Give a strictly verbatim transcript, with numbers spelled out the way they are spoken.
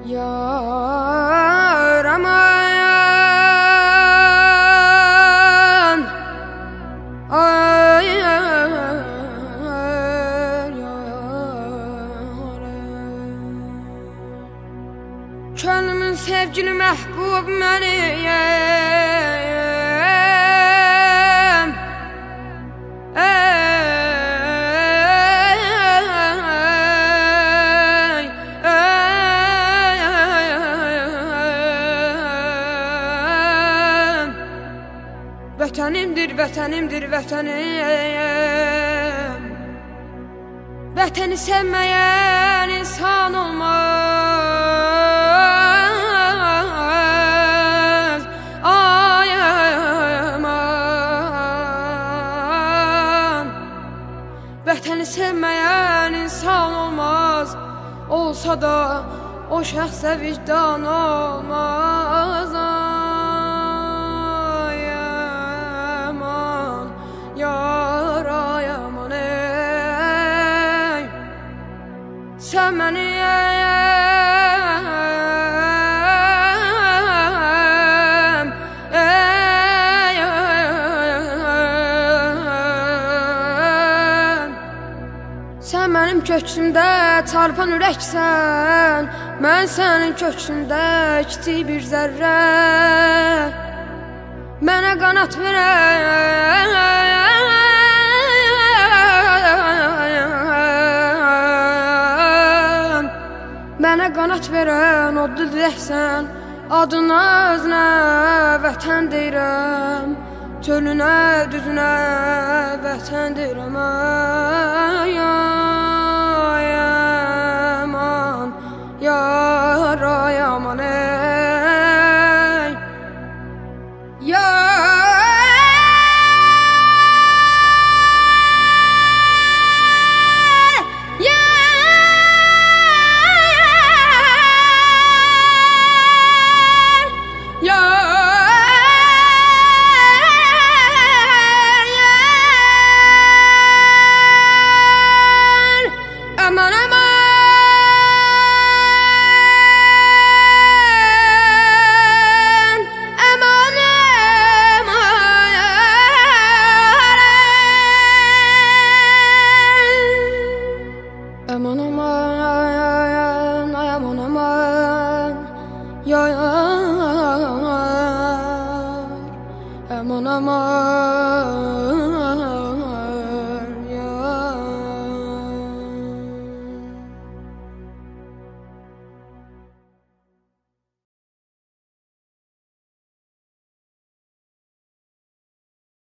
Yar aman, ay yar, könlümün sevgili məhbub məniyəm. Vətənimdir, vətənimdir, vətənim. Vətəni sevməyən insan olmaz. Ay aman, vətəni sevməyən insan olmaz. Olsa da o şəxsə vicdan olmaz. Yar ay aman ey, sen beni eyem, eyem. Sen benim köksümdə çarpan ürəksən, mən sənin köksündə kiçik bir zərrə. Mənə qanat verən, mənə qanat verən odlu diləksən. Adına özünə vətən deyirəm, çölünə düzünə vətən deyirəm. Ay aman, yar ay aman ey. Aman aman, ay aman aman, yar, aman aman.